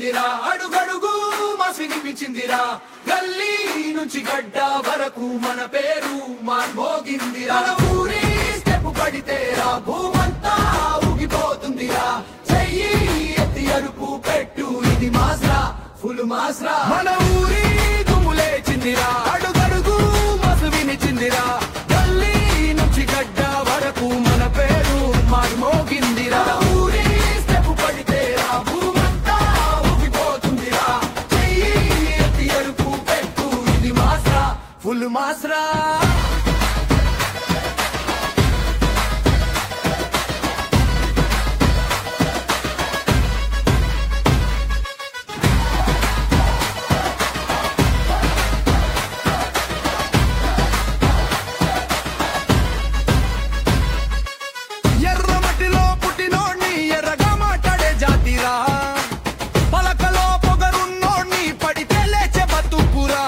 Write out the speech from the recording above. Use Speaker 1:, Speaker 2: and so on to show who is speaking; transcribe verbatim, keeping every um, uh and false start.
Speaker 1: వినిపించిందిరా, అడుగడుగు మాస్ వినిపించిందిరా, గల్లీ నుంచి గడ్డ వరకు మన పేరు మార్మోగిందిరా. ఊరి స్టెప్ పడితేరా భూమంతా ఊగిపోతుందిరా, చెయ్యి ఎత్తి అరుపు పెట్టు ఇది మాస్రా ఫుల్ మాస్రా. మన ఊరి దుమ్ము లేచిందిరా, అడుగడుగు మాస్ వినిచిందిరా, గల్లీ నుంచి గడ్డ వరకు మన పేరు మార్మోగిందిరా. ఊరి స్టెప్ పడితేరా భూమంతా ఊగిపోతుందిరా, చెయ్యి ఎత్తి అరుపు పెట్టు ఇది మాస్రా ఫుల్ మాస్రా.